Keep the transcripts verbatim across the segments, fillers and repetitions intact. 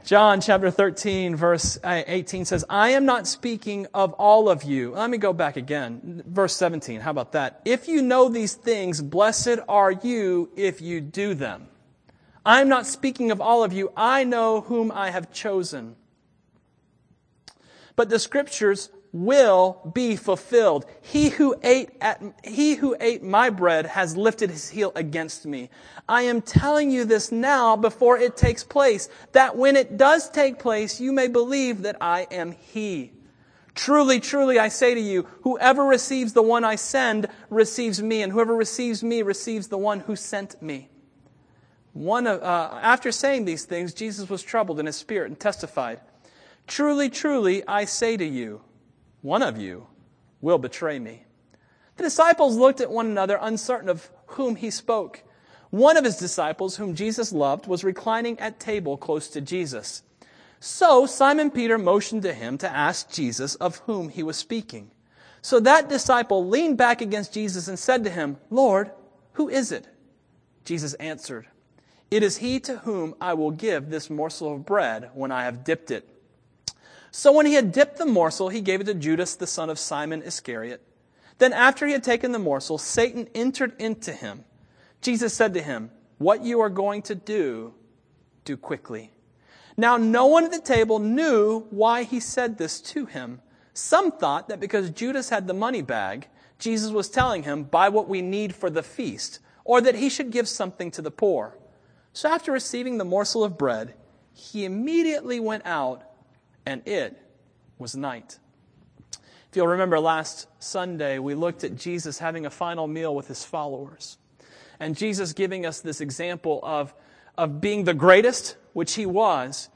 John chapter thirteen, verse eighteen says, I am not speaking of all of you. Let me go back again. Verse seventeen, how about that? If you know these things, blessed are you if you do them. I am not speaking of all of you. I know whom I have chosen. But the Scriptures will be fulfilled. He who ate at, he who ate my bread has lifted his heel against me. I am telling you this now before it takes place, that when it does take place, you may believe that I am He. Truly, truly, I say to you, whoever receives the one I send receives me, and whoever receives me receives the one who sent me. One of, uh, after saying these things, Jesus was troubled in his spirit and testified, Truly, truly, I say to you, one of you will betray me. The disciples looked at one another, uncertain of whom he spoke. One of his disciples, whom Jesus loved, was reclining at table close to Jesus. So Simon Peter motioned to him to ask Jesus of whom he was speaking. So that disciple leaned back against Jesus and said to him, Lord, who is it? Jesus answered, It is he to whom I will give this morsel of bread when I have dipped it. So when he had dipped the morsel, he gave it to Judas, the son of Simon Iscariot. Then after he had taken the morsel, Satan entered into him. Jesus said to him, What you are going to do, do quickly. Now no one at the table knew why he said this to him. Some thought that because Judas had the money bag, Jesus was telling him, Buy what we need for the feast, or that he should give something to the poor. So after receiving the morsel of bread, he immediately went out, and it was night. If you'll remember last Sunday, we looked at Jesus having a final meal with his followers. And Jesus giving us this example of, of being the greatest, which he was,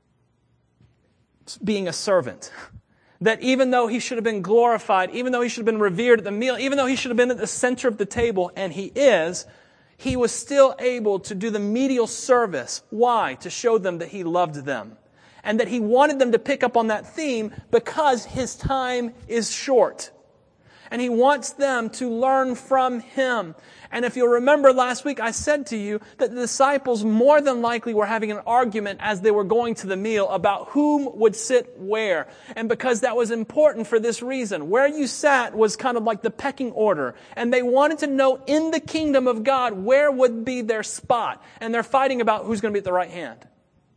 being a servant. That even though he should have been glorified, even though he should have been revered at the meal, even though he should have been at the center of the table, and he is, he was still able to do the menial service. Why? To show them that he loved them. And that he wanted them to pick up on that theme because his time is short. And he wants them to learn from him. And if you'll remember last week, I said to you that the disciples more than likely were having an argument as they were going to the meal about whom would sit where. And because that was important for this reason. Where you sat was kind of like the pecking order. And they wanted to know in the kingdom of God where would be their spot. And they're fighting about who's going to be at the right hand.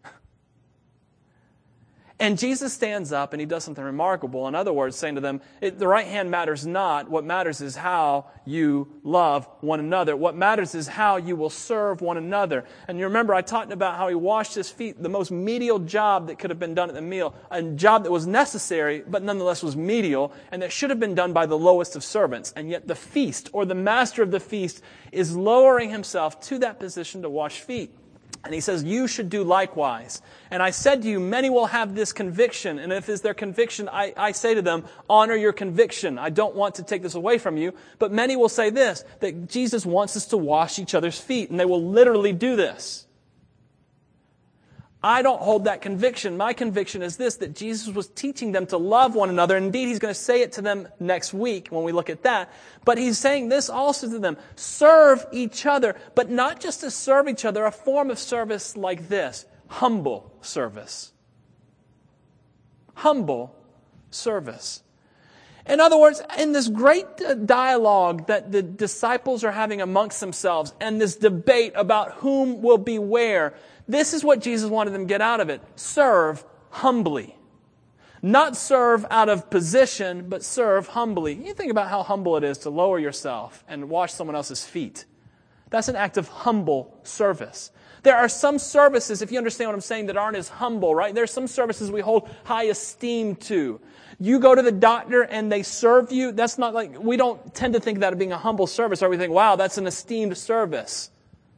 And Jesus stands up and he does something remarkable. In other words, saying to them, it, the right hand matters not. What matters is how you love one another. What matters is how you will serve one another. And you remember I talked about how he washed his feet, the most menial job that could have been done at the meal, a job that was necessary, but nonetheless was menial, and that should have been done by the lowest of servants. And yet the feast, or the master of the feast, is lowering himself to that position to wash feet. And he says, you should do likewise. And I said to you, many will have this conviction. And if it's their conviction, I, I say to them, honor your conviction. I don't want to take this away from you. But many will say this, that Jesus wants us to wash each other's feet. And they will literally do this. I don't hold that conviction. My conviction is this, that Jesus was teaching them to love one another. Indeed, he's going to say it to them next week when we look at that. But he's saying this also to them. Serve each other, but not just to serve each other, a form of service like this. Humble service. Humble service. In other words, in this great dialogue that the disciples are having amongst themselves and this debate about whom will be where, this is what Jesus wanted them to get out of it. Serve humbly. Not serve out of position, but serve humbly. You think about how humble it is to lower yourself and wash someone else's feet. That's an act of humble service. There are some services, if you understand what I'm saying, that aren't as humble, right? There are some services we hold high esteem to. You go to the doctor and they serve you. That's not like, we don't tend to think of that as being a humble service, or we think, wow, that's an esteemed service.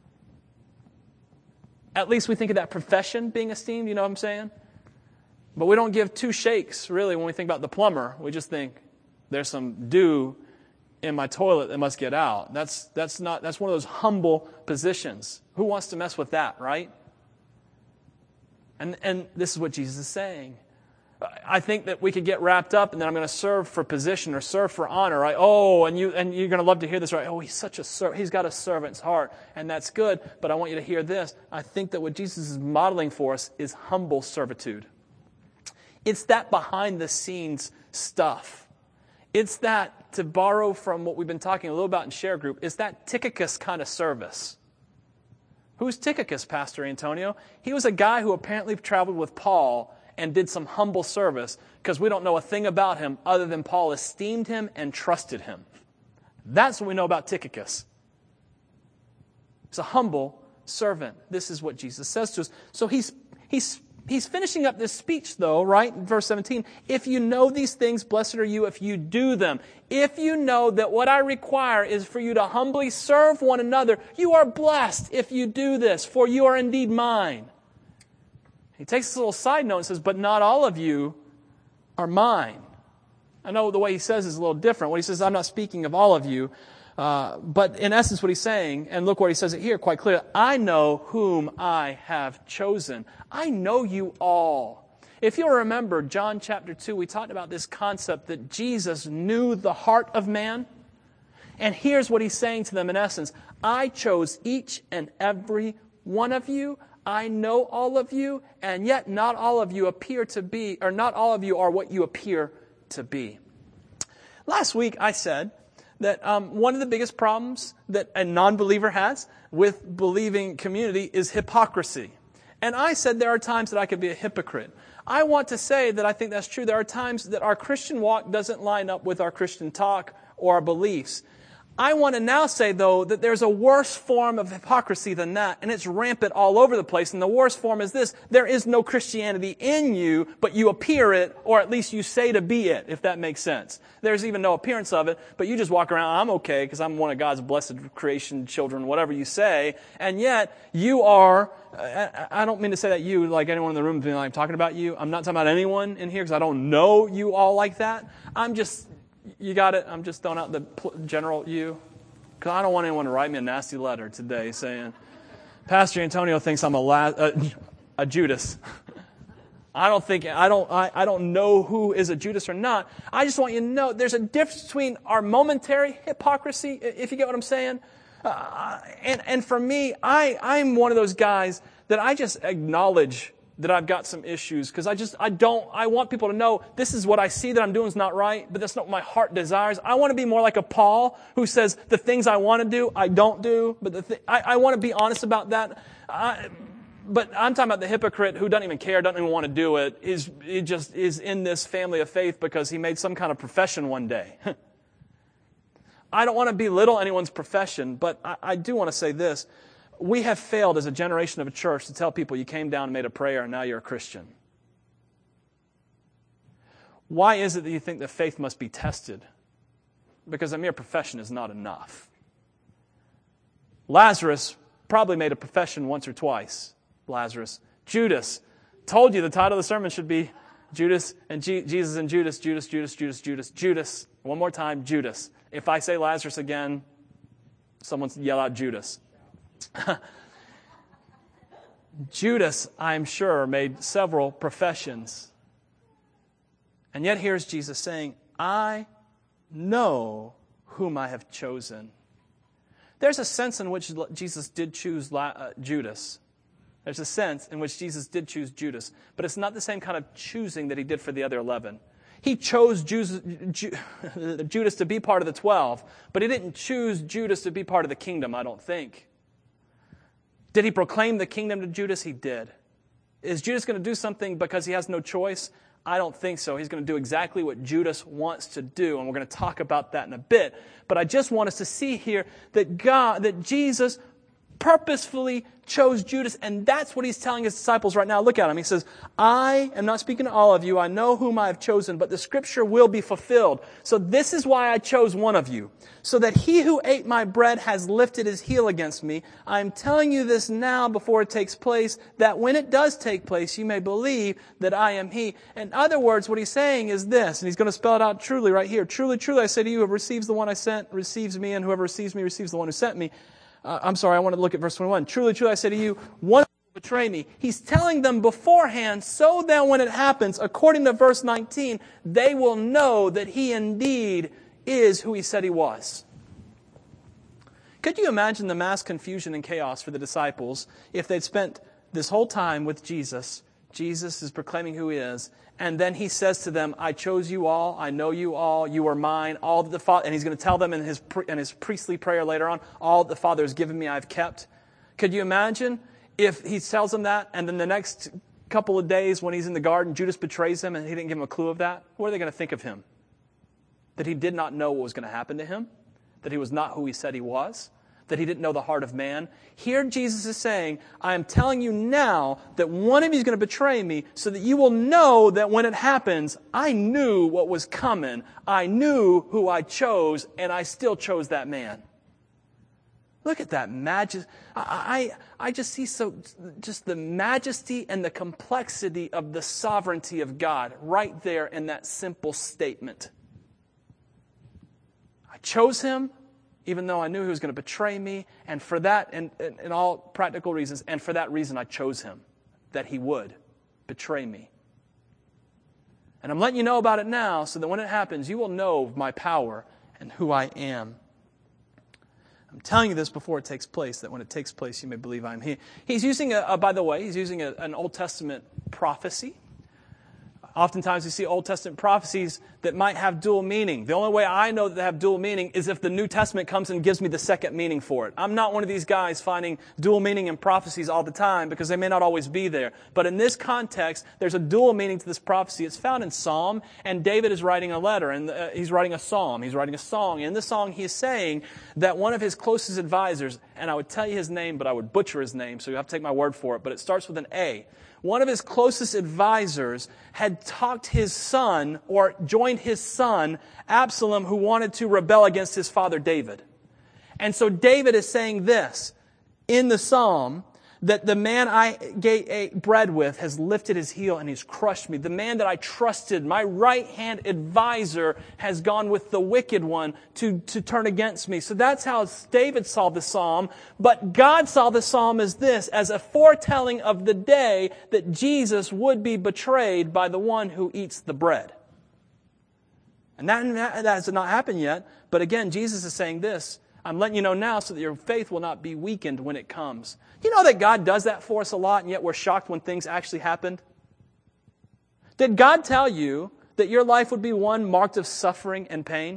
At least we think of that profession being esteemed, you know what I'm saying? But we don't give two shakes, really, when we think about the plumber. We just think, there's some dew in my toilet that must get out. That's that's not that's one of those humble positions. Who wants to mess with that, right? And and this is what Jesus is saying. I think that we could get wrapped up, and then I'm going to serve for position or serve for honor, right? Oh, and you and you're going to love to hear this, right? Oh, he's such a ser- he's got a servant's heart, and that's good. But I want you to hear this. I think that what Jesus is modeling for us is humble servitude. It's that behind the scenes stuff. It's that, to borrow from what we've been talking a little about in Share Group, it's that Tychicus kind of service. Who's Tychicus, Pastor Antonio? He was a guy who apparently traveled with Paul and did some humble service, because we don't know a thing about him other than Paul esteemed him and trusted him. That's what we know about Tychicus. He's a humble servant. This is what Jesus says to us. So he's he's he's finishing up this speech, though, right? In verse seventeen, if you know these things, blessed are you if you do them. If you know that what I require is for you to humbly serve one another, you are blessed if you do this, for you are indeed mine. He takes this little side note and says, but not all of you are mine. I know the way he says is a little different. What he says, I'm not speaking of all of you. Uh, but in essence what he's saying, and look where he says it here quite clear, I know whom I have chosen. I know you all. If you'll remember, John chapter two, we talked about this concept that Jesus knew the heart of man. And here's what he's saying to them in essence. I chose each and every one of you. I know all of you, and yet not all of you appear to be, or not all of you are what you appear to be. Last week I said that um, one of the biggest problems that a non-believer has with believing community is hypocrisy. And I said there are times that I could be a hypocrite. I want to say that I think that's true. There are times that our Christian walk doesn't line up with our Christian talk or our beliefs. I want to now say, though, that there's a worse form of hypocrisy than that, and it's rampant all over the place. And the worst form is this: there is no Christianity in you, but you appear it, or at least you say to be it, if that makes sense. There's even no appearance of it, but you just walk around, I'm okay, because I'm one of God's blessed creation children, whatever you say, and yet you are, I don't mean to say that you, like anyone in the room, being like, I'm talking about you. I'm not talking about anyone in here, because I don't know you all like that. I'm just... You got it? I'm just throwing out the general you. Because I don't want anyone to write me a nasty letter today saying, Pastor Antonio thinks I'm a, la- a, a Judas. I don't think, I don't, I, I don't know who is a Judas or not. I just want you to know there's a difference between our momentary hypocrisy, if you get what I'm saying. Uh, and, and for me, I, I'm one of those guys that I just acknowledge that I've got some issues, because I just, I don't, I want people to know this is what I see that I'm doing is not right, but that's not what my heart desires. I want to be more like a Paul who says the things I want to do, I don't do, but the th- I, I want to be honest about that. I, but I'm talking about the hypocrite who doesn't even care, doesn't even want to do it, is, it just is in this family of faith because he made some kind of profession one day. I don't want to belittle anyone's profession, but I, I do want to say this. We have failed as a generation of a church to tell people you came down and made a prayer and now you're a Christian. Why is it that you think that faith must be tested? Because a mere profession is not enough. Lazarus probably made a profession once or twice. Lazarus. Judas. Told you the title of the sermon should be Judas and G- Jesus and Judas, Judas, Judas, Judas, Judas, Judas. One more time, Judas. If I say Lazarus again, someone yell out Judas. Judas, I'm sure, made several professions. And yet here's Jesus saying, I know whom I have chosen. There's a sense in which Jesus did choose uh, Judas. There's a sense in which Jesus did choose Judas. But it's not the same kind of choosing that he did for the other eleven. He chose Judas to be part of the twelve, but he didn't choose Judas to be part of the kingdom, I don't think. Did he proclaim the kingdom to Judas? He did. Is Judas going to do something because he has no choice? I don't think so. He's going to do exactly what Judas wants to do, and we're going to talk about that in a bit. But I just want us to see here that God, that Jesus purposefully chose Judas, and that's what he's telling his disciples right now. Look at him. He says, I am not speaking to all of you. I know whom I have chosen, but the scripture will be fulfilled. So this is why I chose one of you, so that he who ate my bread has lifted his heel against me. I am telling you this now before it takes place, that when it does take place, you may believe that I am he. In other words, what he's saying is this, and he's going to spell it out truly right here. Truly, truly, I say to you, whoever receives the one I sent receives me, and whoever receives me receives the one who sent me. Uh, I'm sorry, I want to look at verse twenty-one. Truly, truly, I say to you, one betray me. He's telling them beforehand so that when it happens, according to verse nineteen, they will know that he indeed is who he said he was. Could you imagine the mass confusion and chaos for the disciples if they'd spent this whole time with Jesus? Jesus is proclaiming who he is, and then he says to them, I chose you all, I know you all, you are mine, all that the Father, and he's going to tell them in his, in his priestly prayer later on, all that the Father has given me I've kept. Could you imagine if he tells them that, and then the next couple of days when he's in the garden, Judas betrays him and he didn't give him a clue of that? What are they going to think of him? That he did not know what was going to happen to him? That he was not who he said he was? That he didn't know the heart of man? Here Jesus is saying, I am telling you now that one of you is going to betray me so that you will know that when it happens, I knew what was coming. I knew who I chose, and I still chose that man. Look at that majesty. I, I, I just see so just the majesty and the complexity of the sovereignty of God right there in that simple statement. I chose him, even though I knew he was going to betray me, and for that, and in all practical reasons, and for that reason I chose him, that he would betray me. And I'm letting you know about it now, so that when it happens, you will know my power and who I am. I'm telling you this before it takes place, that when it takes place, you may believe I am he. He's using, a, a, by the way, he's using a, an Old Testament prophecy. Oftentimes we see Old Testament prophecies that might have dual meaning. The only way I know that they have dual meaning is if the New Testament comes and gives me the second meaning for it. I'm not one of these guys finding dual meaning in prophecies all the time because they may not always be there. But in this context, there's a dual meaning to this prophecy. It's found in Psalm, and David is writing a letter, and uh, he's writing a psalm. He's writing a song. And in the song, he is saying that one of his closest advisors, and I would tell you his name, but I would butcher his name, so you have to take my word for it, but it starts with an A. One of his closest advisors had talked his son, or joined his son, Absalom, who wanted to rebel against his father David. And so David is saying this in the psalm, that the man I ate bread with has lifted his heel and he's crushed me. The man that I trusted, my right-hand advisor, has gone with the wicked one to, to turn against me. So that's how David saw the psalm. But God saw the psalm as this, as a foretelling of the day that Jesus would be betrayed by the one who eats the bread. And that, that has not happened yet. But again, Jesus is saying this, I'm letting you know now so that your faith will not be weakened when it comes. You know that God does that for us a lot, and yet we're shocked when things actually happened? Did God tell you that your life would be one marked of suffering and pain?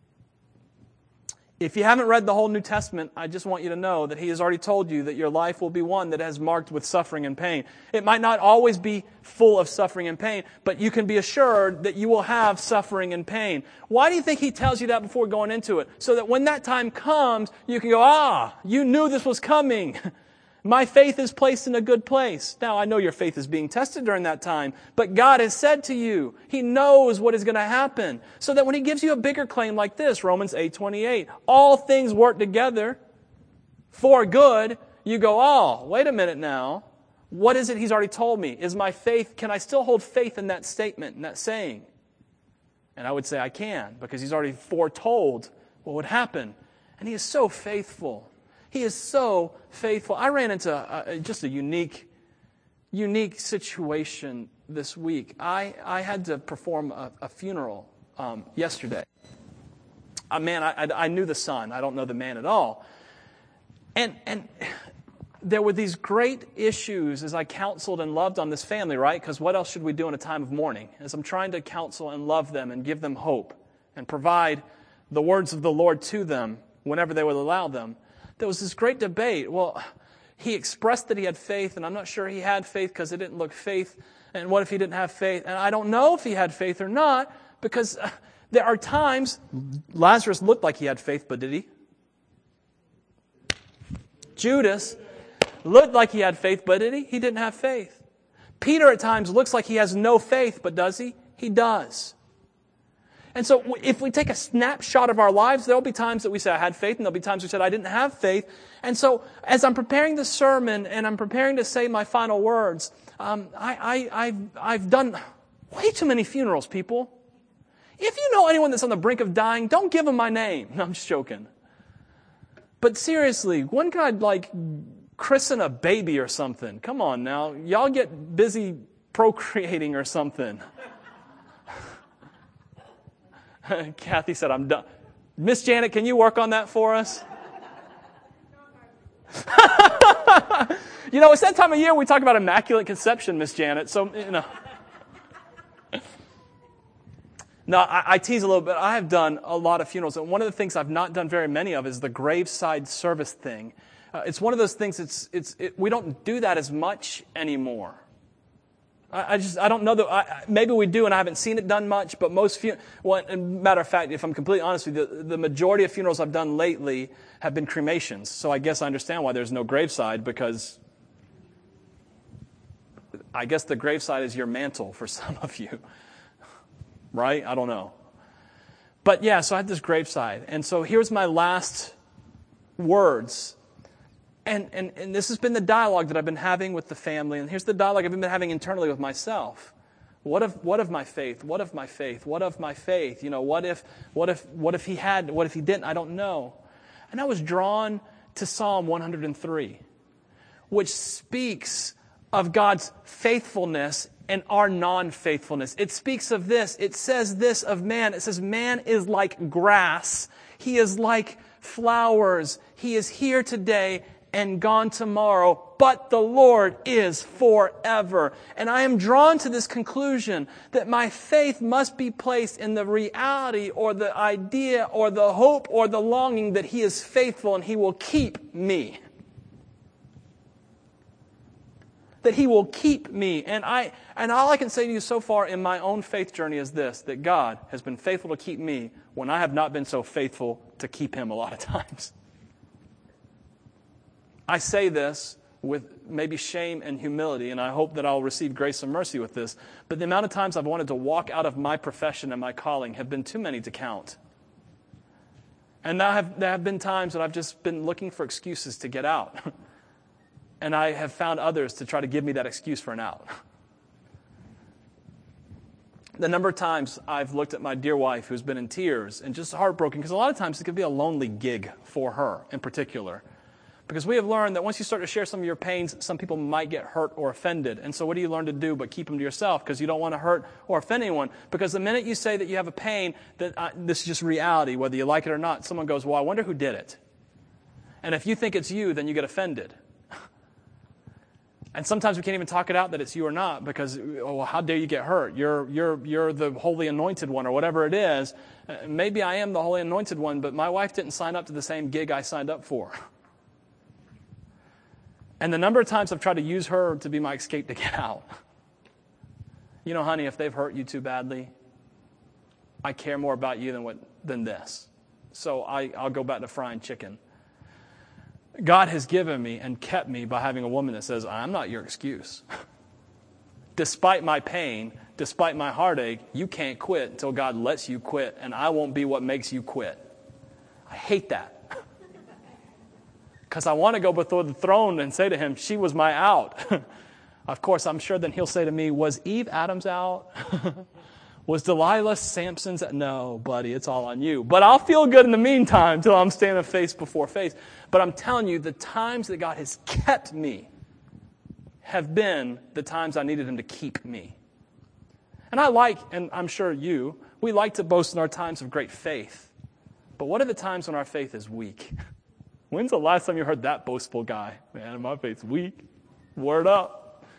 If you haven't read the whole New Testament, I just want you to know that He has already told you that your life will be one that is marked with suffering and pain. It might not always be full of suffering and pain, but you can be assured that you will have suffering and pain. Why do you think He tells you that before going into it? So that when that time comes, you can go, ah, you knew this was coming. My faith is placed in a good place. Now, I know your faith is being tested during that time, but God has said to you, He knows what is going to happen. So that when He gives you a bigger claim like this, Romans eight twenty-eight, all things work together for good, you go, oh, wait a minute now. What is it He's already told me? Is my faith, can I still hold faith in that statement, in that saying? And I would say I can, because He's already foretold what would happen. And He is so faithful. He is so faithful. I ran into a, just a unique, unique situation this week. I, I had to perform a, a funeral um, yesterday. Uh, man, I, I, I knew the son. I don't know the man at all. And and there were these great issues as I counseled and loved on this family, right? Because what else should we do in a time of mourning? As I'm trying to counsel and love them and give them hope and provide the words of the Lord to them whenever they would allow them. There was this great debate. Well, he expressed that he had faith, and I'm not sure he had faith because it didn't look faith. And what if he didn't have faith? And I don't know if he had faith or not, because there are times, Lazarus looked like he had faith, but did he? Judas looked like he had faith, but did he? He didn't have faith. Peter at times looks like he has no faith, but does he? He does. And so if we take a snapshot of our lives, there'll be times that we say, I had faith, and there'll be times we said, I didn't have faith. And so as I'm preparing this sermon and I'm preparing to say my final words, um, I, I, I've, I've done way too many funerals, people. If you know anyone that's on the brink of dying, don't give them my name. No, I'm just joking. But seriously, when can I, like, christen a baby or something. Come on now. Y'all get busy procreating or something. Kathy said, I'm done. Miss Janet, can you work on that for us? You know, it's that time of year we talk about immaculate conception, Miss Janet. So, you know. No, I, I tease a little bit. I have done a lot of funerals, and one of the things I've not done very many of is the graveside service thing. Uh, it's one of those things. It's it's it, we don't do that as much anymore. I, I just I don't know that I, maybe we do, and I haven't seen it done much. But most fun- well, matter of fact, if I'm completely honest with you, the, the majority of funerals I've done lately have been cremations. So I guess I understand why there's no graveside, because I guess the graveside is your mantle for some of you. Right? I don't know. But yeah, so I had this graveside. And so here's my last words. And, and, and this has been the dialogue that I've been having with the family. And here's the dialogue I've been having internally with myself. What of, what of my faith? What of my faith? What of my faith? You know, what if, what if, what if he had, what if he didn't? I don't know. And I was drawn to Psalm one hundred three, which speaks of God's faithfulness and our non-faithfulness. It speaks of this. It says this of man. It says man is like grass. He is like flowers. He is here today and gone tomorrow, but the Lord is forever. And I am drawn to this conclusion that my faith must be placed in the reality or the idea or the hope or the longing that He is faithful and He will keep me. That He will keep me. And I and all I can say to you so far in my own faith journey is this, that God has been faithful to keep me when I have not been so faithful to keep Him a lot of times. I say this with maybe shame and humility, and I hope that I'll receive grace and mercy with this, but the amount of times I've wanted to walk out of my profession and my calling have been too many to count. And there have, there have been times that I've just been looking for excuses to get out. And I have found others to try to give me that excuse for an out. The number of times I've looked at my dear wife who's been in tears and just heartbroken, because a lot of times it can be a lonely gig for her in particular. Because we have learned that once you start to share some of your pains, some people might get hurt or offended. And so what do you learn to do but keep them to yourself? Because you don't want to hurt or offend anyone. Because the minute you say that you have a pain, that uh, this is just reality, whether you like it or not, someone goes, well, I wonder who did it. And if you think it's you, then you get offended. And sometimes we can't even talk it out that it's you or not, because, oh, well, how dare you get hurt? You're you're you're the holy anointed one, or whatever it is. Uh, maybe I am the holy anointed one, but my wife didn't sign up to the same gig I signed up for. And the number of times I've tried to use her to be my escape to get out. You know, honey, if they've hurt you too badly, I care more about you than what than this. So I, I'll go back to frying chicken. God has given me and kept me by having a woman that says, I'm not your excuse. Despite my pain, despite my heartache, you can't quit until God lets you quit, and I won't be what makes you quit. I hate that. Because I want to go before the throne and say to Him, she was my out. Of course, I'm sure then He'll say to me, was Eve Adams out? Was Delilah Samson's out? No, buddy, it's all on you. But I'll feel good in the meantime till I'm standing face before face. But I'm telling you, the times that God has kept me have been the times I needed Him to keep me. And I like, and I'm sure you, we like to boast in our times of great faith. But what are the times when our faith is weak? When's the last time you heard that boastful guy? Man, my faith's weak. Word up.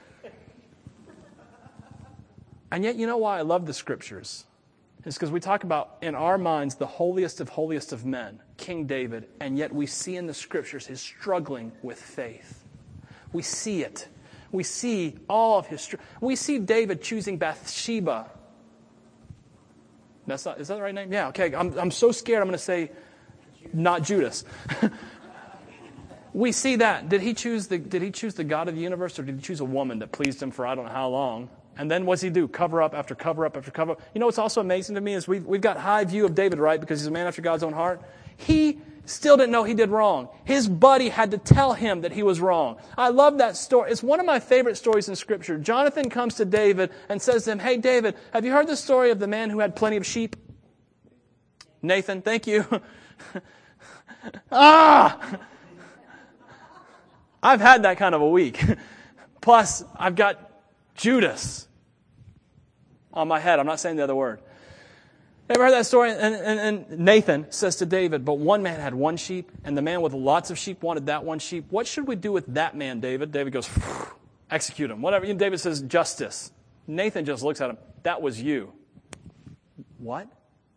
And yet, you know why I love the Scriptures? It's because we talk about, in our minds, the holiest of holiest of men, King David, and yet we see in the Scriptures his struggling with faith. We see it. We see all of his... Str- we see David choosing Bathsheba. That's not... Is that the right name? Yeah, okay. I'm, I'm so scared I'm going to say not Judas. We see that. Did he choose the Did he choose the God of the universe, or did he choose a woman that pleased him for I don't know how long? And then what's he do? Cover up after cover up after cover up. You know what's also amazing to me is we've, we've got high view of David, right? Because he's a man after God's own heart. He still didn't know he did wrong. His buddy had to tell him that he was wrong. I love that story. It's one of my favorite stories in Scripture. Jonathan comes to David and says to him, hey, David, have you heard the story of the man who had plenty of sheep? Nathan, thank you. ah! I've had that kind of a week. Plus, I've got Judas on my head. I'm not saying the other word. Ever heard that story? And, and, and Nathan says to David, but one man had one sheep, and the man with lots of sheep wanted that one sheep. What should we do with that man, David? David goes, execute him. Whatever. David says, justice. Nathan just looks at him. That was you. What?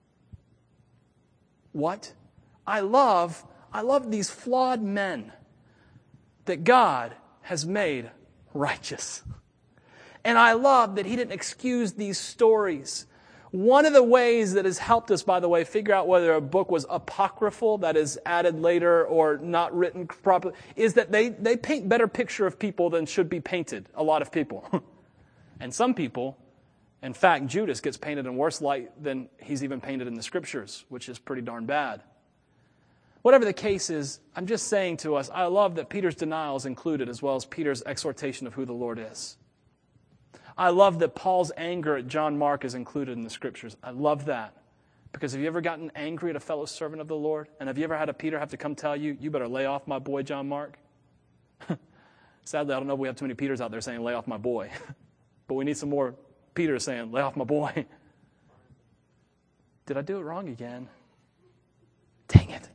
What? I love, I love these flawed men that God has made righteous. And I love that he didn't excuse these stories. One of the ways that has helped us, by the way, figure out whether a book was apocryphal, that is added later or not written properly, is that they, they paint better picture of people than should be painted, a lot of people. And some people, in fact, Judas gets painted in worse light than he's even painted in the Scriptures, which is pretty darn bad. Whatever the case is, I'm just saying to us, I love that Peter's denial is included as well as Peter's exhortation of who the Lord is. I love that Paul's anger at John Mark is included in the Scriptures. I love that. Because have you ever gotten angry at a fellow servant of the Lord? And have you ever had a Peter have to come tell you, you better lay off my boy John Mark? Sadly, I don't know if we have too many Peters out there saying, lay off my boy. But we need some more Peters saying, lay off my boy. Did I do it wrong again? Dang it.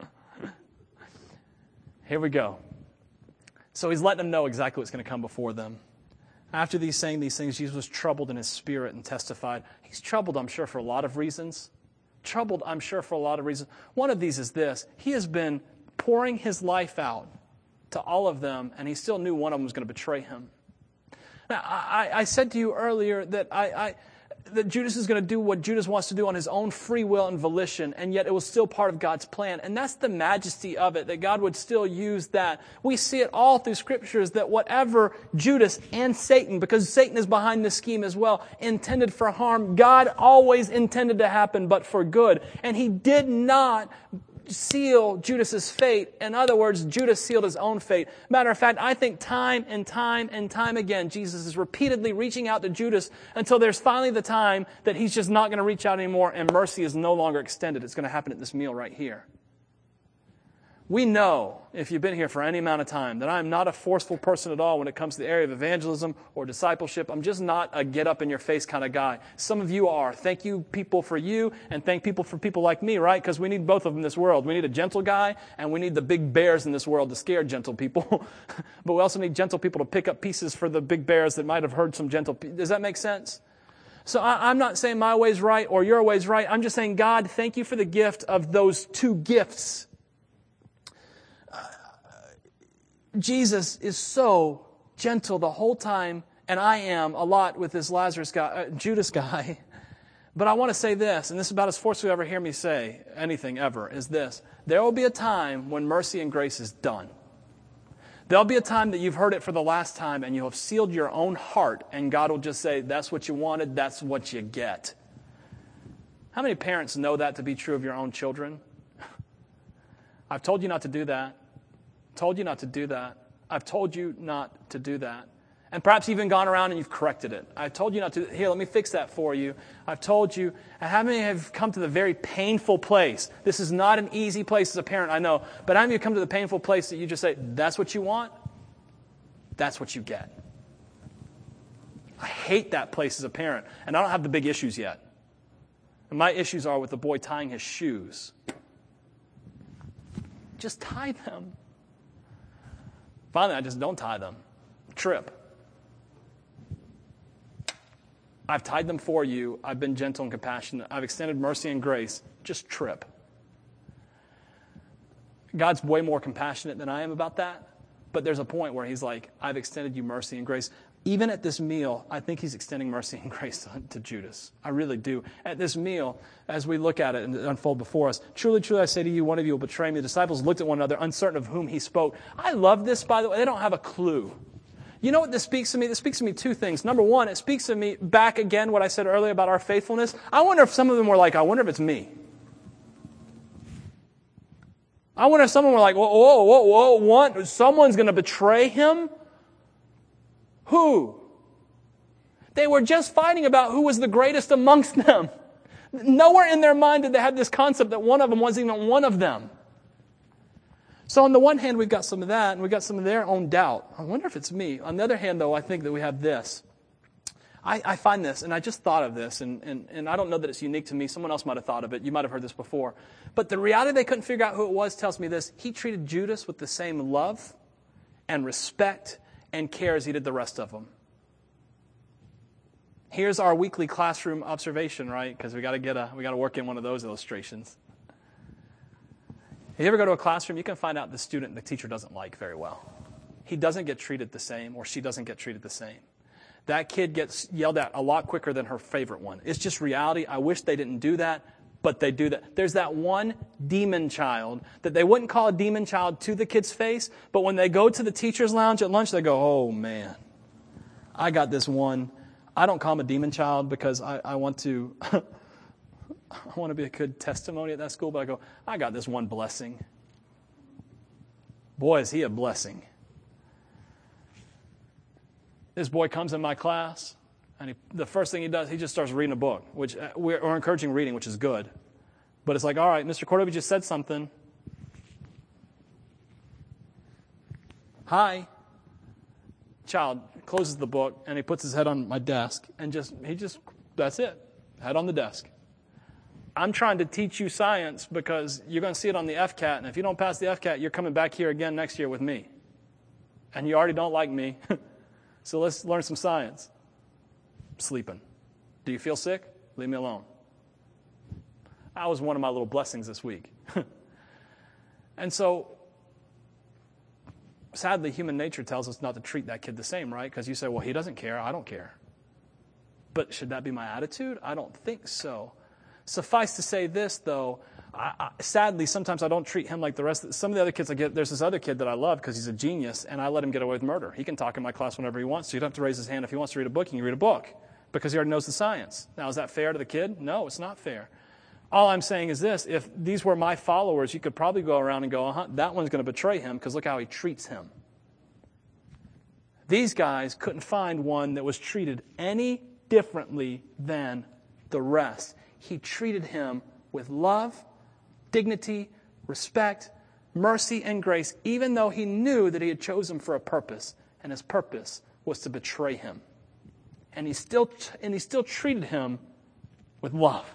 Here we go. So he's letting them know exactly what's going to come before them. After these saying these things, Jesus was troubled in his spirit and testified. He's troubled, I'm sure, for a lot of reasons. Troubled, I'm sure, for a lot of reasons. One of these is this. He has been pouring his life out to all of them, and he still knew one of them was going to betray him. Now, I, I said to you earlier that I, I that Judas is going to do what Judas wants to do on his own free will and volition, and yet it was still part of God's plan. And that's the majesty of it, that God would still use that. We see it all through Scriptures that whatever Judas and Satan, because Satan is behind this scheme as well, intended for harm, God always intended to happen, but for good. And he did not seal Judas's fate. In other words, Judas sealed his own fate. Matter of fact, I think time and time and time again, Jesus is repeatedly reaching out to Judas until there's finally the time that he's just not going to reach out anymore and mercy is no longer extended. It's going to happen at this meal right here. We know, if you've been here for any amount of time, that I'm not a forceful person at all when it comes to the area of evangelism or discipleship. I'm just not a get-up-in-your-face kind of guy. Some of you are. Thank you, people, for you, and thank people for people like me, right? Because we need both of them in this world. We need a gentle guy, and we need the big bears in this world to scare gentle people. But we also need gentle people to pick up pieces for the big bears that might have heard some gentle people. Does that make sense? So I, I'm not saying my way's right or your way's right. I'm just saying, God, thank you for the gift of those two gifts. Jesus is so gentle the whole time, and I am a lot with this Lazarus guy, uh, Judas guy. But I want to say this, and this is about as forceful you ever hear me say anything ever, is this. There will be a time when mercy and grace is done. There'll be a time that you've heard it for the last time, and you'll have sealed your own heart, and God will just say, that's what you wanted, that's what you get. How many parents know that to be true of your own children? I've told you not to do that. Told you not to do that. I've told you not to do that. And perhaps even gone around and you've corrected it. I've told you not to. Here, let me fix that for you. I've told you. And how many have come to the very painful place? This is not an easy place as a parent, I know. But how many have come to the painful place that you just say, that's what you want? That's what you get. I hate that place as a parent. And I don't have the big issues yet. And my issues are with the boy tying his shoes. Just tie them. Finally, I just don't tie them. Trip. I've tied them for you. I've been gentle and compassionate. I've extended mercy and grace. Just trip. God's way more compassionate than I am about that. But there's a point where he's like, I've extended you mercy and grace. Even at this meal, I think he's extending mercy and grace to, to Judas. I really do. At this meal, as we look at it and unfold before us, truly, truly, I say to you, one of you will betray me. The disciples looked at one another, uncertain of whom he spoke. I love this, by the way. They don't have a clue. You know what this speaks to me? This speaks to me two things. Number one, it speaks to me back again what I said earlier about our faithfulness. I wonder if some of them were like, I wonder if it's me. I wonder if someone were like, whoa, whoa, whoa, whoa, what? Someone's going to betray him? Who? They were just fighting about who was the greatest amongst them. Nowhere in their mind did they have this concept that one of them wasn't even one of them. So on the one hand, we've got some of that, and we've got some of their own doubt. I wonder if it's me. On the other hand, though, I think that we have this. I, I find this, and I just thought of this, and, and, and I don't know that it's unique to me. Someone else might have thought of it. You might have heard this before. But the reality they couldn't figure out who it was tells me this. He treated Judas with the same love and respect and care as he did the rest of them. Here's our weekly classroom observation, right? Because we got to get a we got to work in one of those illustrations. If you ever go to a classroom, you can find out the student the teacher doesn't like very well. He doesn't get treated the same, or she doesn't get treated the same. That kid gets yelled at a lot quicker than her favorite one. It's just reality. I wish they didn't do that, but they do that. There's that one demon child that they wouldn't call a demon child to the kid's face, but when they go to the teacher's lounge at lunch, they go, oh, man, I got this one. I don't call him a demon child because I, I want to I want to be a good testimony at that school, but I go, I got this one blessing. Boy, is he a blessing. This boy comes in my class, and he, the first thing he does, he just starts reading a book, which we're, we're encouraging reading, which is good. But it's like, all right, Mister Cordova just said something. Hi. Child closes the book, and he puts his head on my desk, and just he just, that's it, head on the desk. I'm trying to teach you science because you're going to see it on the F C A T, and if you don't pass the F C A T, you're coming back here again next year with me. And you already don't like me. So let's learn some science. Sleeping. Do you feel sick? Leave me alone. That was one of my little blessings this week. And so, sadly, human nature tells us not to treat that kid the same, right? Because you say, well, he doesn't care, I don't care. But should that be my attitude? I don't think so. Suffice to say this, though, I, I, sadly, sometimes I don't treat him like the rest of the, some of the other kids I get. There's this other kid that I love because he's a genius, and I let him get away with murder. He can talk in my class whenever he wants to. You don't have to raise his hand if he wants to read a book. He can read a book because he already knows the science. Now, is that fair to the kid? No, it's not fair. All I'm saying is this. If these were my followers, you could probably go around and go, uh-huh, that one's going to betray him because look how he treats him. These guys couldn't find one that was treated any differently than the rest. He treated him with love, dignity, respect, mercy, and grace, even though he knew that he had chosen for a purpose, and his purpose was to betray him. And he still, and he still treated him with love.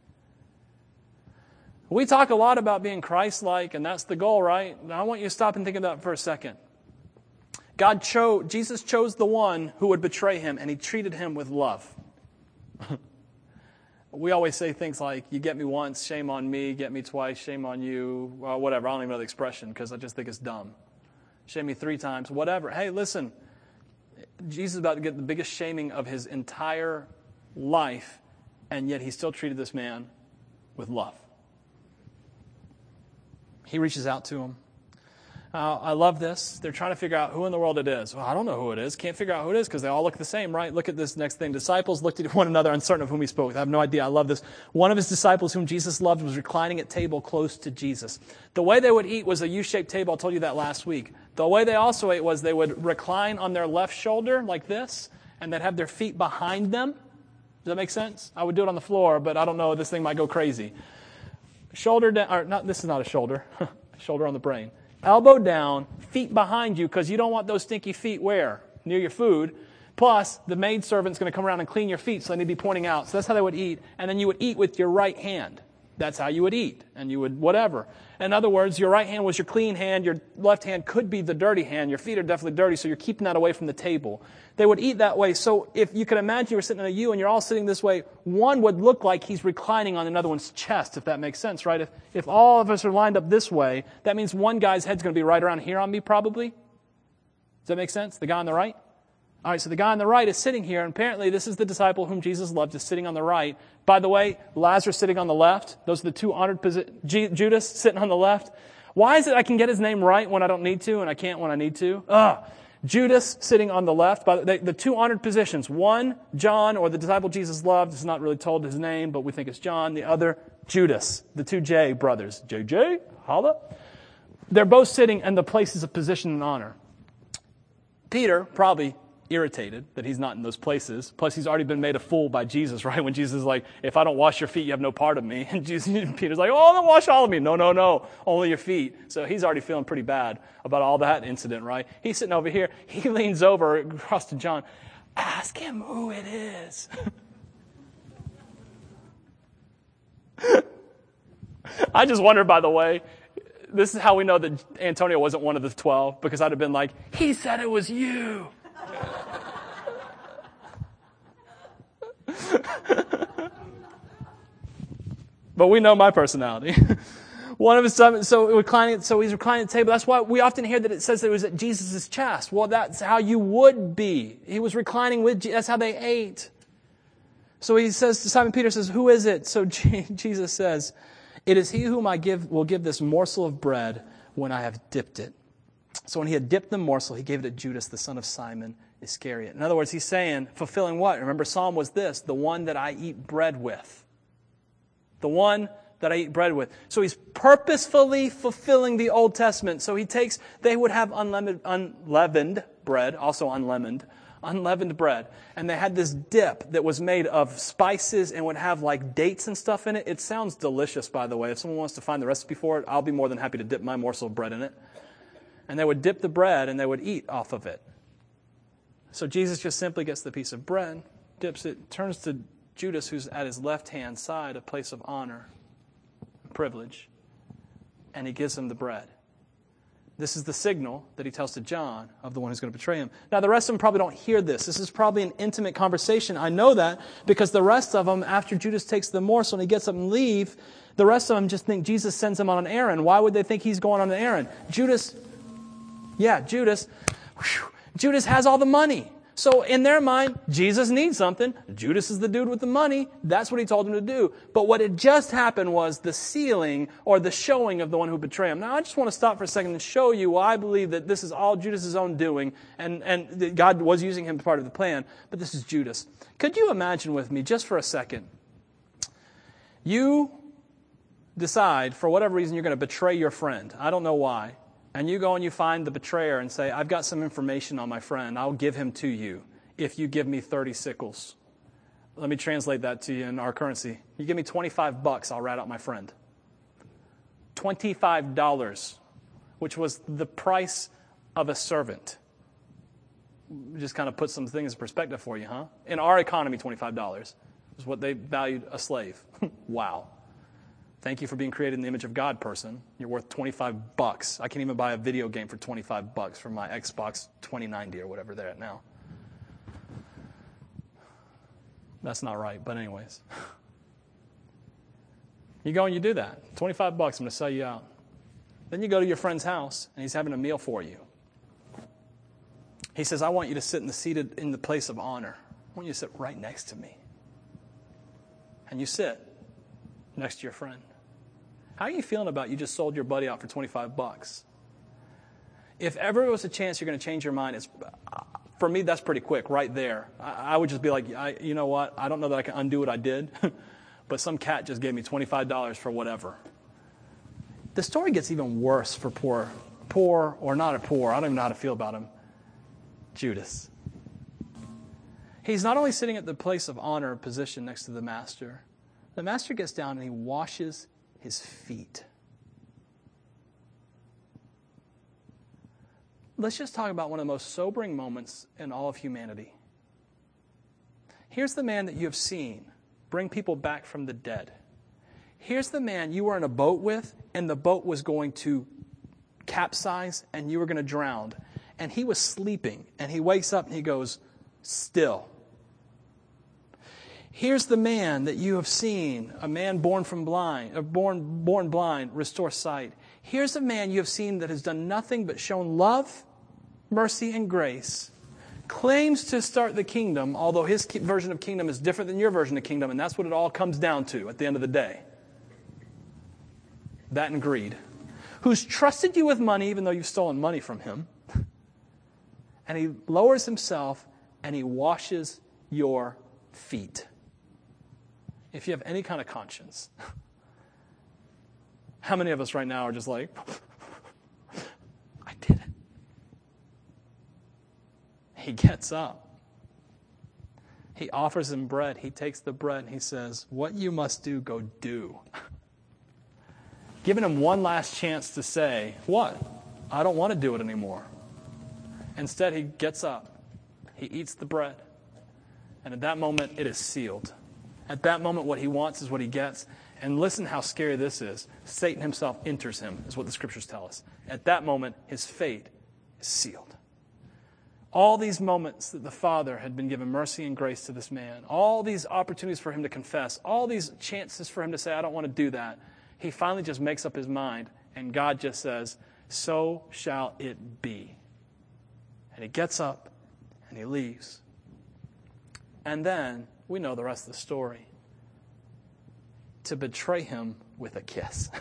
We talk a lot about being Christ-like, and that's the goal, right? Now I want you to stop and think about it for a second. God chose, Jesus chose the one who would betray him, and he treated him with love. We always say things like, you get me once, shame on me, get me twice, shame on you, or whatever. I don't even know the expression because I just think it's dumb. Shame me three times, whatever. Hey, listen, Jesus is about to get the biggest shaming of his entire life, and yet he still treated this man with love. He reaches out to him. Uh, I love this. They're trying to figure out who in the world it is. Well, I don't know who it is. Can't figure out who it is because they all look the same, right? Look at this next thing. Disciples looked at one another uncertain of whom he spoke. I have no idea. I love this. One of his disciples whom Jesus loved was reclining at table close to Jesus. The way they would eat was a U-shaped table. I told you that last week. The way they also ate was they would recline on their left shoulder like this, and they'd have their feet behind them. Does that make sense? I would do it on the floor, but I don't know. This thing might go crazy. Shoulder down, or not, this is not a shoulder. Shoulder on the brain. Elbow down, feet behind you, because you don't want those stinky feet where? Near your food. Plus, the maidservant's going to come around and clean your feet, so they need to be pointing out. So that's how they would eat. And then you would eat with your right hand. That's how you would eat. And you would whatever. In other words, your right hand was your clean hand. Your left hand could be the dirty hand. Your feet are definitely dirty, so you're keeping that away from the table. They would eat that way. So if you could imagine you were sitting in a U and you're all sitting this way, one would look like he's reclining on another one's chest, if that makes sense, right? If, if all of us are lined up this way, that means one guy's head's going to be right around here on me probably. Does that make sense? The guy on the right? All right, so the guy on the right is sitting here, and apparently this is the disciple whom Jesus loved, is sitting on the right. By the way, Lazarus sitting on the left. Those are the two honored positions. Judas sitting on the left. Why is it I can get his name right when I don't need to, and I can't when I need to? Ugh. Judas sitting on the left. By the, the two honored positions. One, John, or the disciple Jesus loved. It's not really told his name, but we think it's John. The other, Judas. The two J brothers. J J? Holla? They're both sitting in the places of position and honor. Peter, probably irritated that he's not in those places. Plus, he's already been made a fool by Jesus, right? When Jesus is like, if I don't wash your feet, you have no part of me. And Jesus, Peter's like, oh, then wash all of me. No, no, no, only your feet. So he's already feeling pretty bad about all that incident, right? He's sitting over here. He leans over across to John. Ask him who it is. I just wonder, by the way, this is how we know that Antonio wasn't one of the twelve, because I'd have been like, he said it was you. But we know my personality. One of his sons, so reclining, so he's reclining at the table. That's why we often hear that it says that it was at Jesus' chest. Well, that's how you would be. He was reclining with, that's how they ate. So he says to Simon Peter, says, who is it? So Jesus says, it is he whom I give will give this morsel of bread when I have dipped it. So when he had dipped the morsel, he gave it to Judas, the son of Simon Iscariot. In other words, he's saying, fulfilling what? Remember, Psalm was this, the one that I eat bread with. The one that I eat bread with. So he's purposefully fulfilling the Old Testament. So he takes, they would have unleavened, unleavened bread, also unleavened, unleavened bread. And they had this dip that was made of spices and would have like dates and stuff in it. It sounds delicious, by the way. If someone wants to find the recipe for it, I'll be more than happy to dip my morsel of bread in it. And they would dip the bread and they would eat off of it. So Jesus just simply gets the piece of bread, dips it, turns to Judas, who's at his left-hand side, a place of honor, privilege, and he gives him the bread. This is the signal that he tells to John of the one who's going to betray him. Now, the rest of them probably don't hear this. This is probably an intimate conversation. I know that because the rest of them, after Judas takes the morsel and he gets up and leave, the rest of them just think Jesus sends him on an errand. Why would they think he's going on an errand? Judas, yeah, Judas, whew, Judas has all the money. So in their mind, Jesus needs something. Judas is the dude with the money. That's what he told him to do. But what had just happened was the sealing or the showing of the one who betrayed him. Now, I just want to stop for a second and show you why I believe that this is all Judas' own doing and, and that God was using him as part of the plan. But this is Judas. Could you imagine with me, just for a second, you decide, for whatever reason, you're going to betray your friend. I don't know why. And you go and you find the betrayer and say, I've got some information on my friend. I'll give him to you if you give me thirty sickles. Let me translate that to you in our currency. You give me twenty-five bucks, I'll rat out my friend. twenty-five dollars, which was the price of a servant. Just kind of put some things in perspective for you, huh? In our economy, twenty-five dollars is what they valued a slave. Wow. Thank you for being created in the image of God, person. You're worth twenty-five bucks. I can't even buy a video game for twenty-five bucks for my Xbox twenty ninety or whatever they're at now. That's not right, but anyways. You go and you do that. twenty-five bucks, I'm going to sell you out. Then you go to your friend's house and he's having a meal for you. He says, I want you to sit in the seated in the place of honor. I want you to sit right next to me. And you sit next to your friend. How are you feeling about you just sold your buddy out for twenty-five bucks? If ever there was a chance you're going to change your mind, it's, for me, that's pretty quick, right there. I, I would just be like, I, you know what? I don't know that I can undo what I did, but some cat just gave me twenty-five dollars for whatever. The story gets even worse for poor, poor or not a poor, I don't even know how to feel about him, Judas. He's not only sitting at the place of honor position next to the master, the master gets down and he washes his feet. Let's just talk about one of the most sobering moments in all of humanity. Here's the man that you have seen bring people back from the dead. Here's the man you were in a boat with, and the boat was going to capsize, and you were going to drown. And he was sleeping, and he wakes up and he goes, still. Here's the man that you have seen, a man born from blind, or born born blind, restore sight. Here's a man you have seen that has done nothing but shown love, mercy, and grace, claims to start the kingdom, although his version of kingdom is different than your version of kingdom, and that's what it all comes down to at the end of the day. That and greed. Who's trusted you with money even though you've stolen money from him. And he lowers himself and he washes your feet. If you have any kind of conscience, how many of us right now are just like, I did it. he gets up. He offers him bread. He takes the bread and he says, what you must do, go do. Giving him one last chance to say, what? I don't want to do it anymore. Instead, he gets up. He eats the bread. And at that moment, it is sealed. At that moment, what he wants is what he gets. And listen how scary this is. Satan himself enters him, is what the scriptures tell us. At that moment, his fate is sealed. All these moments that the Father had been given mercy and grace to this man, all these opportunities for him to confess, all these chances for him to say, I don't want to do that, he finally just makes up his mind, and God just says, so shall it be. And he gets up, and he leaves. And then, we know the rest of the story. To betray him with a kiss.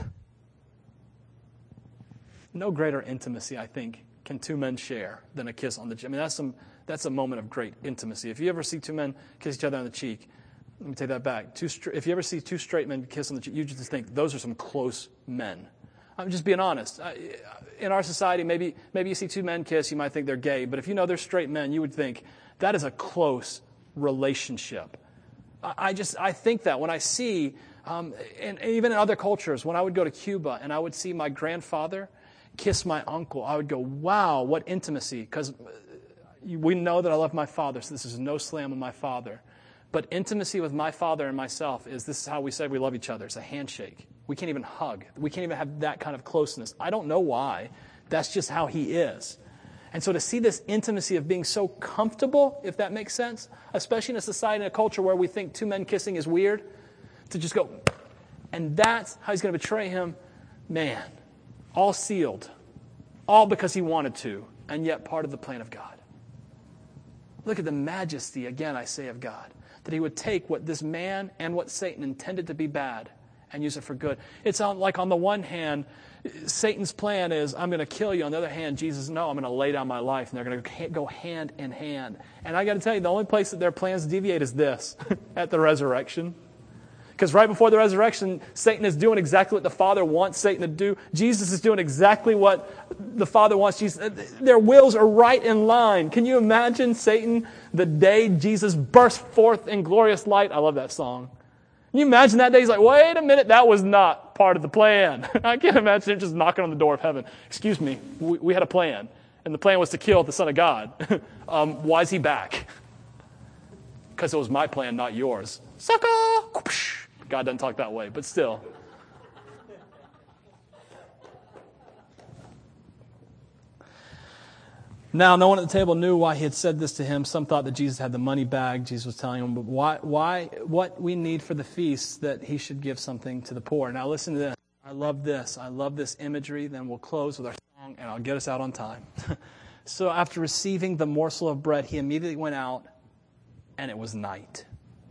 No greater intimacy, I think, can two men share than a kiss on the cheek. I mean, that's some that's a moment of great intimacy. If you ever see two men kiss each other on the cheek, let me take that back. Two, if you ever see two straight men kiss on the cheek, you just think those are some close men. I'm just being honest. In our society, maybe maybe you see two men kiss, you might think they're gay, but if you know they're straight men, you would think that is a close relationship. I just I think that when I see, um, and even in other cultures, when I would go to Cuba and I would see my grandfather kiss my uncle, I would go, wow, what intimacy, because we know that I love my father, so this is no slam on my father. But intimacy with my father and myself is, this is how we say we love each other. It's a handshake. We can't even hug. We can't even have that kind of closeness. I don't know why. That's just how he is. And so to see this intimacy of being so comfortable, if that makes sense, especially in a society and a culture where we think two men kissing is weird, to just go, and that's how he's going to betray him, man, all sealed, all because he wanted to, and yet part of the plan of God. Look at the majesty, again, I say, of God, that he would take what this man and what Satan intended to be bad and use it for good. It's like on the one hand, Satan's plan is, I'm going to kill you. On the other hand, Jesus, no, I'm going to lay down my life. And they're going to go hand in hand. And I got to tell you, the only place that their plans deviate is this, at the resurrection. Because right before the resurrection, Satan is doing exactly what the Father wants Satan to do. Jesus is doing exactly what the Father wants Jesus. Their wills are right in line. Can you imagine Satan the day Jesus burst forth in glorious light? I love that song. Can you imagine that day? He's like, wait a minute, that was not part of the plan. I can't imagine him just knocking on the door of heaven. Excuse me, we, we had a plan. And the plan was to kill the Son of God. um, why is he back? Because it was my plan, not yours. Sucker! God doesn't talk that way, but still. Now, no one at the table knew why he had said this to him. Some thought that Jesus had the money bag. Jesus was telling them, but why, why, what we need for the feast, that he should give something to the poor. Now, listen to this. I love this. I love this imagery. Then we'll close with our song, and I'll get us out on time. So after receiving the morsel of bread, he immediately went out, and it was night.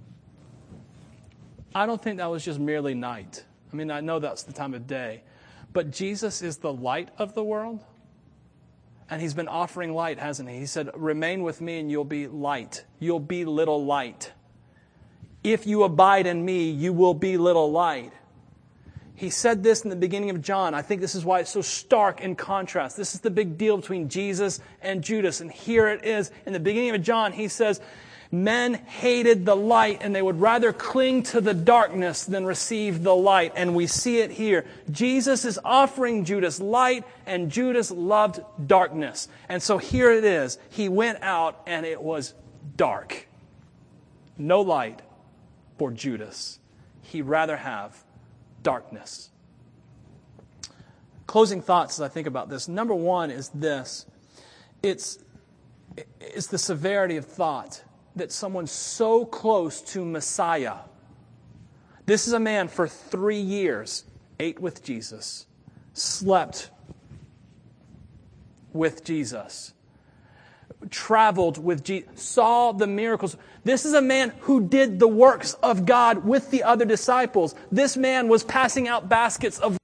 I don't think that was just merely night. I mean, I know that's the time of day. But Jesus is the light of the world. And he's been offering light, hasn't he? He said, remain with me and you'll be light. You'll be little light. If you abide in me, you will be little light. He said this in the beginning of John. I think this is why it's so stark in contrast. This is the big deal between Jesus and Judas. And here it is. In the beginning of John, he says, men hated the light and they would rather cling to the darkness than receive the light. And we see it here. Jesus is offering Judas light and Judas loved darkness. And so here it is. He went out and it was dark. No light for Judas. He'd rather have darkness. Closing thoughts as I think about this. Number one is this. It's, it's the severity of thought that someone so close to Messiah. This is a man for three years, ate with Jesus, slept with Jesus, traveled with Jesus, saw the miracles. This is a man who did the works of God with the other disciples. This man was passing out baskets of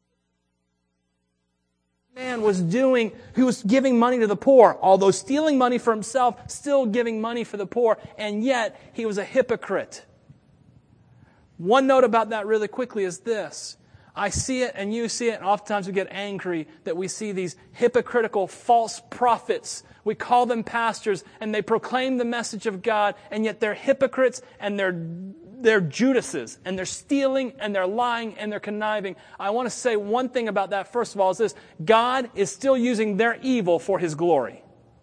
man was doing, he was giving money to the poor, although stealing money for himself, still giving money for the poor, and yet he was a hypocrite. One note about that really quickly is this. I see it and you see it, and oftentimes we get angry that we see these hypocritical false prophets. We call them pastors, and they proclaim the message of God, and yet they're hypocrites and they're they're Judases, and they're stealing and they're lying and they're conniving. I want to say one thing about that, first of all, is this: God is still using their evil for His glory.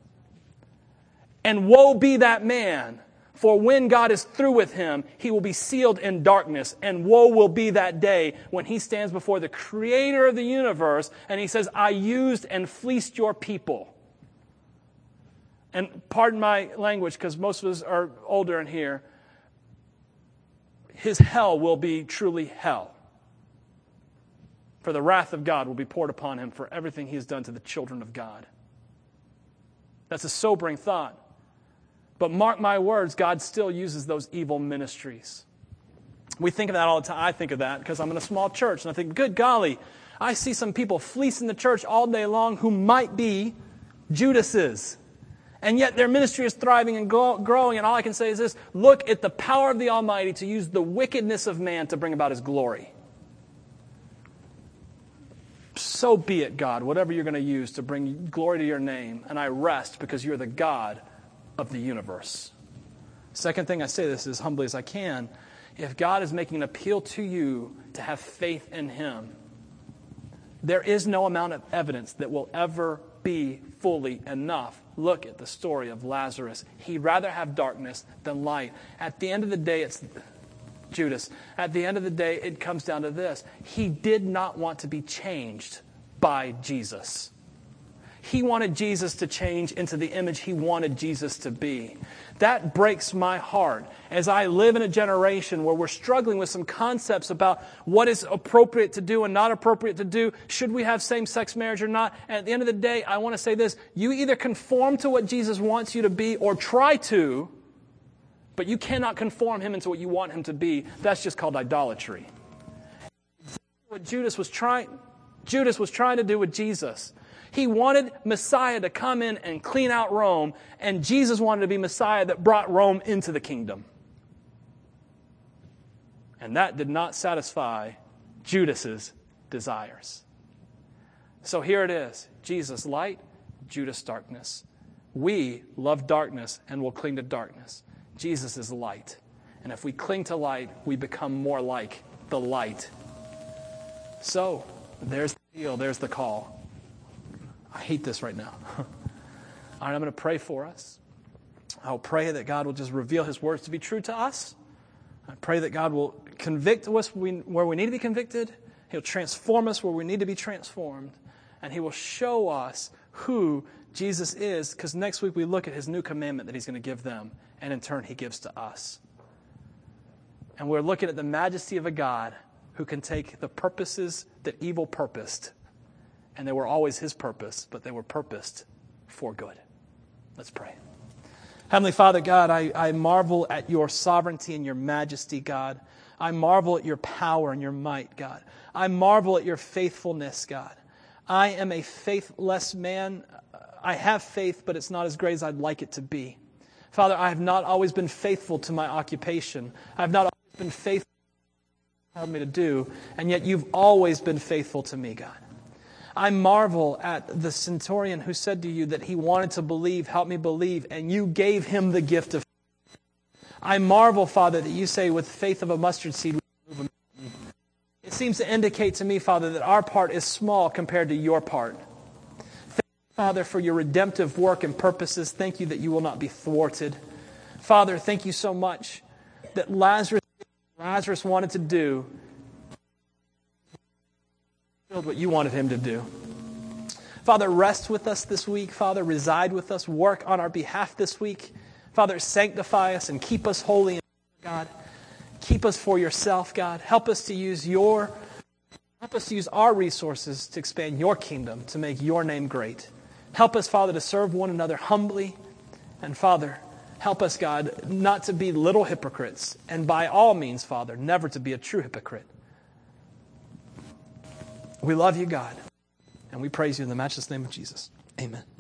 And woe be that man, for when God is through with him, he will be sealed in darkness. And woe will be that day when he stands before the Creator of the universe and he says, I used and fleeced your people. And pardon my language, because most of us are older in here, his hell will be truly hell. For the wrath of God will be poured upon him for everything he has done to the children of God. That's a sobering thought. But mark my words, God still uses those evil ministries. We think of that all the time. I think of that because I'm in a small church. And I think, good golly, I see some people fleecing the church all day long who might be Judases. And yet their ministry is thriving and growing. And all I can say is this: look at the power of the Almighty to use the wickedness of man to bring about His glory. So be it, God, whatever you're going to use to bring glory to your name. And I rest because you're the God of the universe. Second thing, I say this as humbly as I can. If God is making an appeal to you to have faith in Him, there is no amount of evidence that will ever be fully enough. Look at the story of Lazarus. He'd rather have darkness than light. At the end of the day, it's Judas. At the end of the day, it comes down to this: he did not want to be changed by Jesus. He wanted Jesus to change into the image he wanted Jesus to be. That breaks my heart as I live in a generation where we're struggling with some concepts about what is appropriate to do and not appropriate to do. Should we have same-sex marriage or not? And at the end of the day, I want to say this: you either conform to what Jesus wants you to be or try to, but you cannot conform Him into what you want Him to be. That's just called idolatry. What Judas was trying, Judas was trying to do with Jesus. He wanted Messiah to come in and clean out Rome, and Jesus wanted to be Messiah that brought Rome into the kingdom. And that did not satisfy Judas's desires. So here it is: Jesus light, Judas darkness. We love darkness and will cling to darkness. Jesus is light. And if we cling to light, we become more like the light. So there's the deal, there's the call. I hate this right now. All right, I'm going to pray for us. I'll pray that God will just reveal His words to be true to us. I pray that God will convict us where we need to be convicted. He'll transform us where we need to be transformed. And He will show us who Jesus is, because next week we look at His new commandment that He's going to give them, and in turn He gives to us. And we're looking at the majesty of a God who can take the purposes that evil purposed, and they were always His purpose, but they were purposed for good. Let's pray. Heavenly Father, God, I, I marvel at your sovereignty and your majesty, God. I marvel at your power and your might, God. I marvel at your faithfulness, God. I am a faithless man. I have faith, but it's not as great as I'd like it to be. Father, I have not always been faithful to my occupation. I have not always been faithful to what you told me to do, and yet you've always been faithful to me, God. I marvel at the centurion who said to you that he wanted to believe, help me believe, and you gave him the gift of faith. I marvel, Father, that you say with faith of a mustard seed, we can move a mountain. It seems to indicate to me, Father, that our part is small compared to your part. Thank you, Father, for your redemptive work and purposes. Thank you that you will not be thwarted. Father, thank you so much that Lazarus, Lazarus wanted to do what you wanted him to do. Father, rest with us this week. Father, reside with us. Work on our behalf this week. Father, sanctify us and keep us holy, God. Keep us for yourself, God. Help us to use your, help us to use our resources to expand your kingdom, to make your name great. Help us, Father, to serve one another humbly. And Father, help us, God, not to be little hypocrites. And by all means, Father, never to be a true hypocrite. We love you, God, and we praise you in the matchless name of Jesus. Amen.